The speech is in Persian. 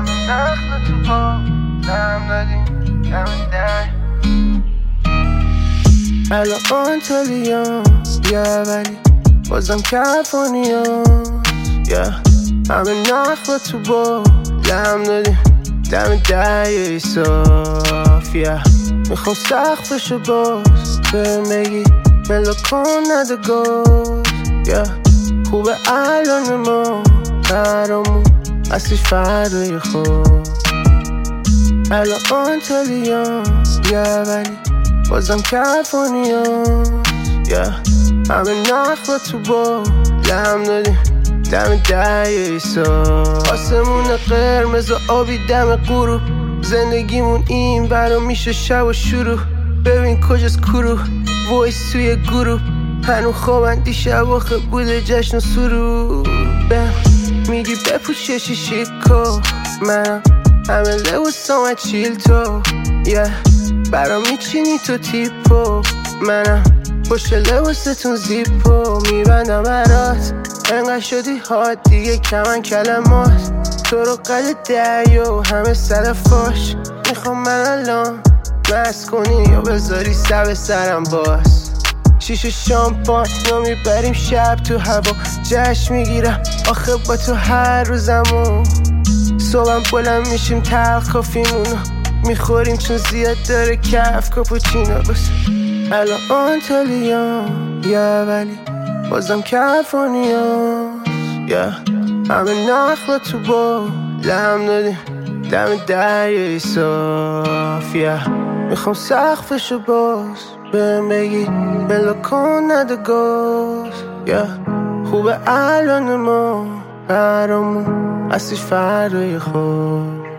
همه نخل تو پا لم دادیم دم در الان تلیام یه ولی بازم کلیفرنیام همه نخل تو با لم دادیم دم دریای صاف میخوام سقفشو باز بهم بگی بلا کن نده گاز خوبه الان ما برامون اصلی فردای خواب الان تلیام ولی بازم کلیفرنیام همه نخل تو با لم دادیم دم دریای صاف آسمون قرمز و آبی دم غروب زندگیمون این برا میشه شب و شروع ببین کجاست کرو وایس توی گروه هنو خوابن دیشب آخه بوده جشن و سرود میگی بپوش یه شیشیکو منم همه لباسام چیل تو برا میچینی تو تیپو منم پشت لباستون زیپو میبندم برات انقدر شدی هات دیگه کمن کلمات تو رو قد دریا و همه سر فاش میخوام من الان مست کنی یا بذاری سب سرم باز شیشه شامپان یا میبریم شب تو هوا جشن میگیرم آخه با تو هر روزمو صبحم بلند میشیم تلخ کافیمونو میخوریم چون زیاد داره کف کاپوچینو بس الان تلیام ولی بازم کلیفرنیام همه نخل تو با لم دادیم دم دریای صاف میخوام سقفشو باز بهم بگی بلا کن نده گاز خوبه الان ما برامون اصلیش فردای خواب